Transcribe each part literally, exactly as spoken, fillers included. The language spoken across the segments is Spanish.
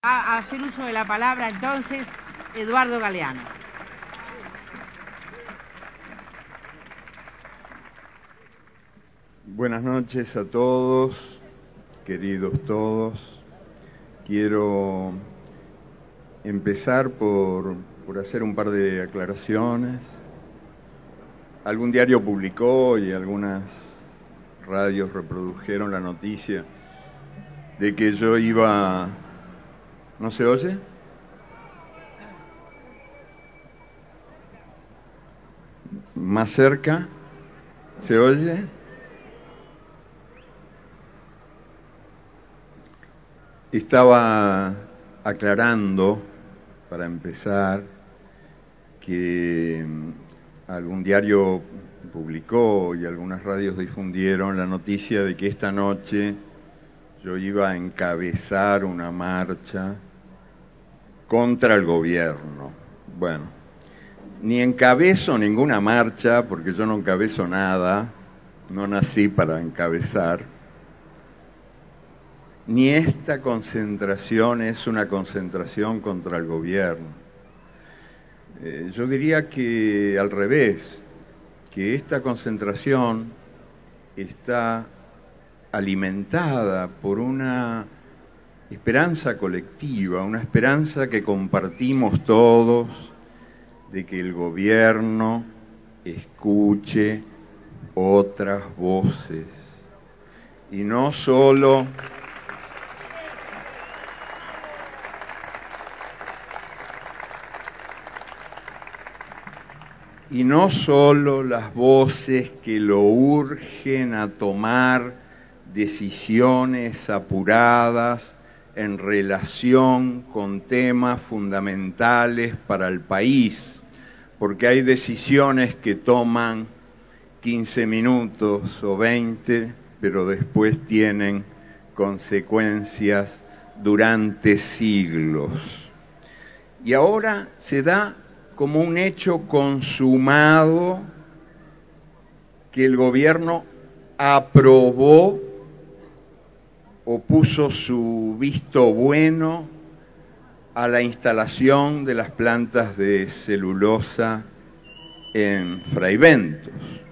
a hacer uso de la palabra entonces Eduardo Galeano. Buenas noches a todos, queridos todos. Quiero empezar por, por hacer un par de aclaraciones. Algún diario publicó y algunas radios reprodujeron la noticia de que yo iba... ¿No se oye? ¿Más cerca? ¿Se oye? Estaba aclarando, para empezar, que algún diario publicó y algunas radios difundieron la noticia de que esta noche yo iba a encabezar una marcha contra el gobierno. Bueno, ni encabezo ninguna marcha, porque yo no encabezo nada, no nací para encabezar, ni esta concentración es una concentración contra el gobierno. Eh, yo diría que al revés, que esta concentración está alimentada por una esperanza colectiva, una esperanza que compartimos todos, de que el gobierno escuche otras voces y no solo y no solo las voces que lo urgen a tomar decisiones apuradas en relación con temas fundamentales para el país, porque hay decisiones que toman quince minutos o veinte, pero después tienen consecuencias durante siglos. Y ahora se da como un hecho consumado que el gobierno aprobó o puso su visto bueno a la instalación de las plantas de celulosa en Fraiventos.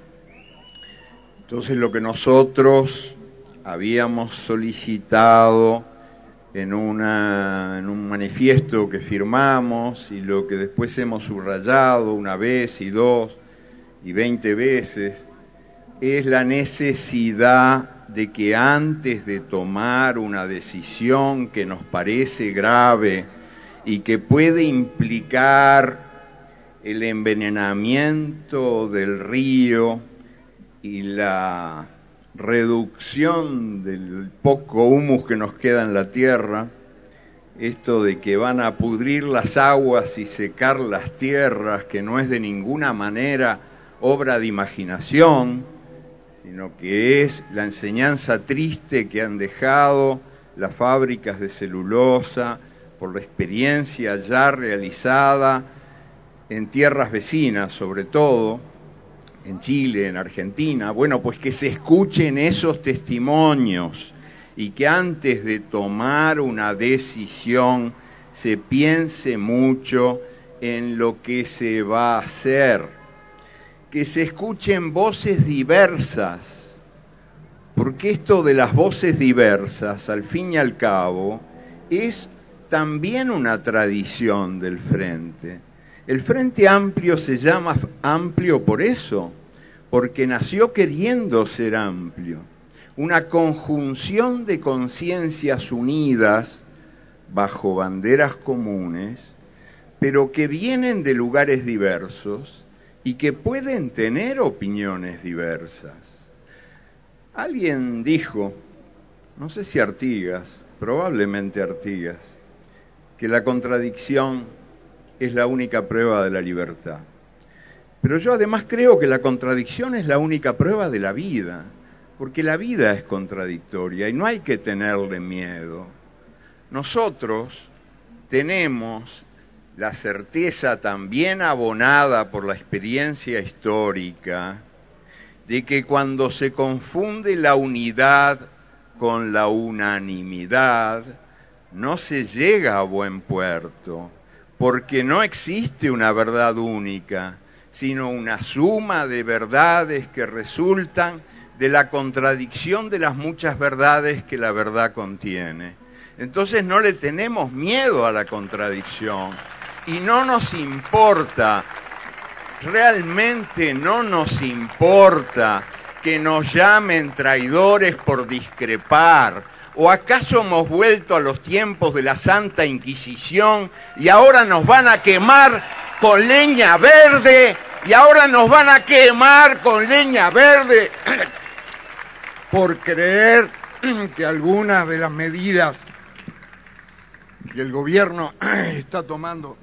Entonces, lo que nosotros habíamos solicitado en, una, en un manifiesto que firmamos y lo que después hemos subrayado una vez y dos y veinte veces, es la necesidad de que antes de tomar una decisión que nos parece grave y que puede implicar el envenenamiento del río y la reducción del poco humus que nos queda en la tierra, esto de que van a pudrir las aguas y secar las tierras, que no es de ninguna manera obra de imaginación, sino que es la enseñanza triste que han dejado las fábricas de celulosa por la experiencia ya realizada en tierras vecinas, sobre todo en Chile, en Argentina. Bueno, pues que se escuchen esos testimonios y que antes de tomar una decisión se piense mucho en lo que se va a hacer. Que se escuchen voces diversas, porque esto de las voces diversas, al fin y al cabo, es también una tradición del Frente. El Frente Amplio se llama amplio por eso, porque nació queriendo ser amplio, una conjunción de conciencias unidas bajo banderas comunes, pero que vienen de lugares diversos y que pueden tener opiniones diversas. Alguien dijo, no sé si Artigas, probablemente Artigas, que la contradicción es la única prueba de la libertad. Pero yo además creo que la contradicción es la única prueba de la vida, porque la vida es contradictoria y no hay que tenerle miedo. Nosotros tenemos la certeza también abonada por la experiencia histórica de que cuando se confunde la unidad con la unanimidad, no se llega a buen puerto, porque no existe una verdad única, sino una suma de verdades que resultan de la contradicción de las muchas verdades que la verdad contiene. Entonces no le tenemos miedo a la contradicción y no nos importa, realmente no nos importa que nos llamen traidores por discrepar. ¿O acaso hemos vuelto a los tiempos de la Santa Inquisición y ahora nos van a quemar con leña verde? Y ahora nos van a quemar con leña verde por creer que algunas de las medidas que el gobierno está tomando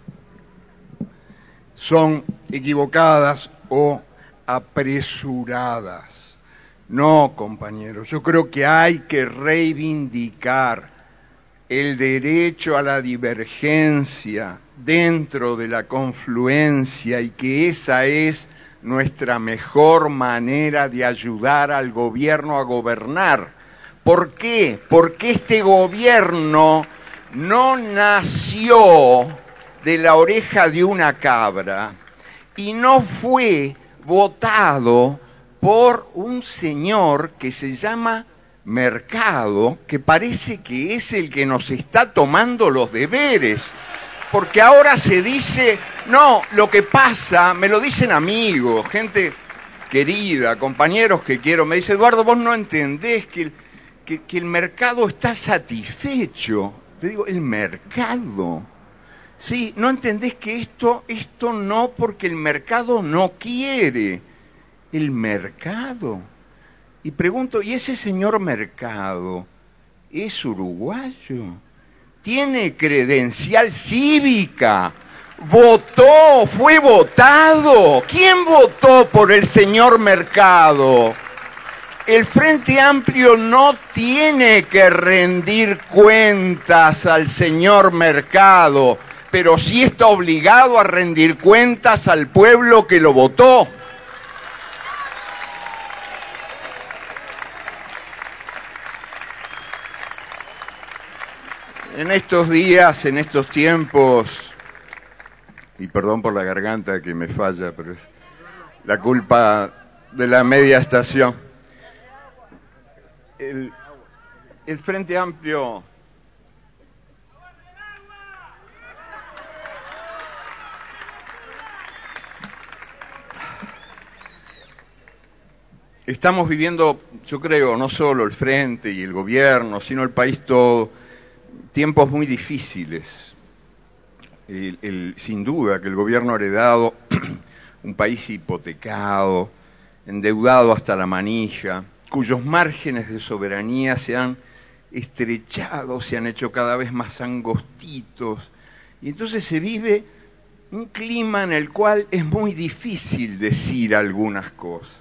son equivocadas o apresuradas. No, compañeros, yo creo que hay que reivindicar el derecho a la divergencia dentro de la confluencia y que esa es nuestra mejor manera de ayudar al gobierno a gobernar. ¿Por qué? Porque este gobierno no nació de la oreja de una cabra y no fue votado por un señor que se llama Mercado, que parece que es el que nos está tomando los deberes. Porque ahora se dice, no, lo que pasa, me lo dicen amigos, gente querida, compañeros que quiero, me dice, Eduardo, vos no entendés que el, que, que el mercado está satisfecho. Le digo, ¿el mercado? Sí, no entendés que esto, esto no, porque el mercado no quiere. ¿El mercado? Y pregunto, ¿y ese señor Mercado es uruguayo? ¿Tiene credencial cívica? ¿Votó? ¿Fue votado? ¿Quién votó por el señor Mercado? El Frente Amplio no tiene que rendir cuentas al señor Mercado, pero sí está obligado a rendir cuentas al pueblo que lo votó. En estos días, en estos tiempos, y perdón por la garganta que me falla, pero es la culpa de la media estación, el, el Frente Amplio estamos viviendo, yo creo, no solo el Frente y el gobierno, sino el país todo, tiempos muy difíciles. El, el, sin duda que el gobierno ha heredado un país hipotecado, endeudado hasta la manilla, cuyos márgenes de soberanía se han estrechado, se han hecho cada vez más angostitos, y entonces se vive un clima en el cual es muy difícil decir algunas cosas.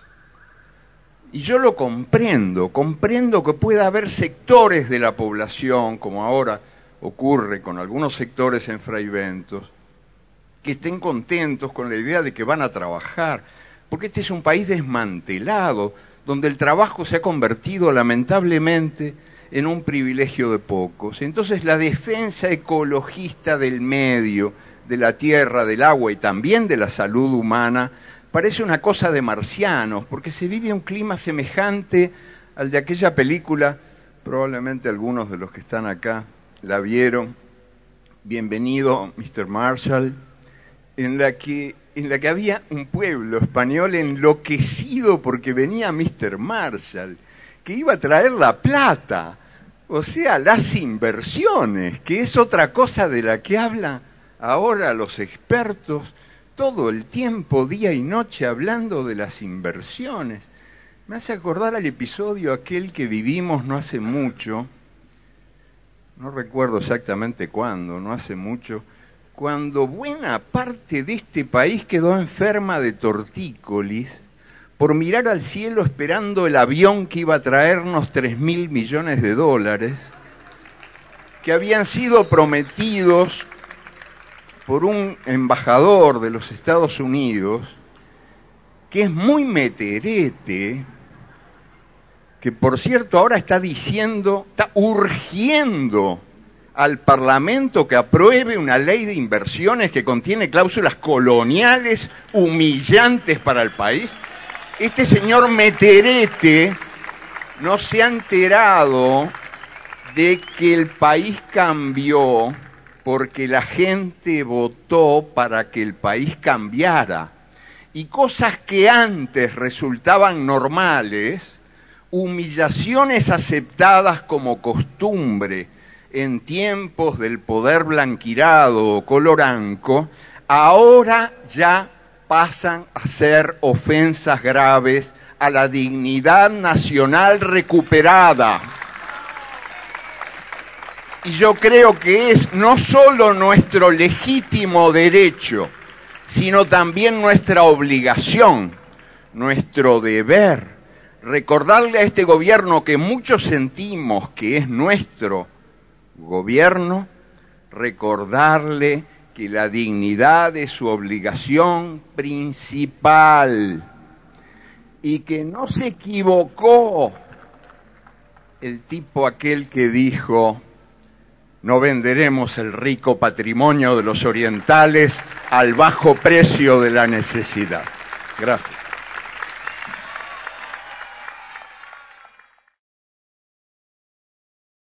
Y yo lo comprendo, comprendo que pueda haber sectores de la población, como ahora ocurre con algunos sectores en Fraiventos, que estén contentos con la idea de que van a trabajar, porque este es un país desmantelado, donde el trabajo se ha convertido lamentablemente en un privilegio de pocos. Entonces la defensa ecologista del medio, de la tierra, del agua y también de la salud humana, parece una cosa de marcianos, porque se vive un clima semejante al de aquella película, probablemente algunos de los que están acá la vieron, Bienvenido, mister Marshall, en la que, en la que había un pueblo español enloquecido porque venía mister Marshall, que iba a traer la plata, o sea, las inversiones, que es otra cosa de la que hablan ahora los expertos, todo el tiempo, día y noche, hablando de las inversiones. Me hace acordar al episodio aquel que vivimos no hace mucho, no recuerdo exactamente cuándo, no hace mucho, cuando buena parte de este país quedó enferma de tortícolis por mirar al cielo esperando el avión que iba a traernos tres mil millones de dólares, que habían sido prometidos por un embajador de los Estados Unidos, que es muy meterete, que por cierto ahora está diciendo, está urgiendo al Parlamento que apruebe una ley de inversiones que contiene cláusulas coloniales humillantes para el país? Este señor Meterete no se ha enterado de que el país cambió porque la gente votó para que el país cambiara. Y cosas que antes resultaban normales, humillaciones aceptadas como costumbre en tiempos del poder blanquirado o coloranco, ahora ya pasan a ser ofensas graves a la dignidad nacional recuperada. Y yo creo que es no solo nuestro legítimo derecho, sino también nuestra obligación, nuestro deber, recordarle a este gobierno que muchos sentimos que es nuestro gobierno, recordarle que la dignidad es su obligación principal y que no se equivocó el tipo aquel que dijo: no venderemos el rico patrimonio de los orientales al bajo precio de la necesidad. Gracias.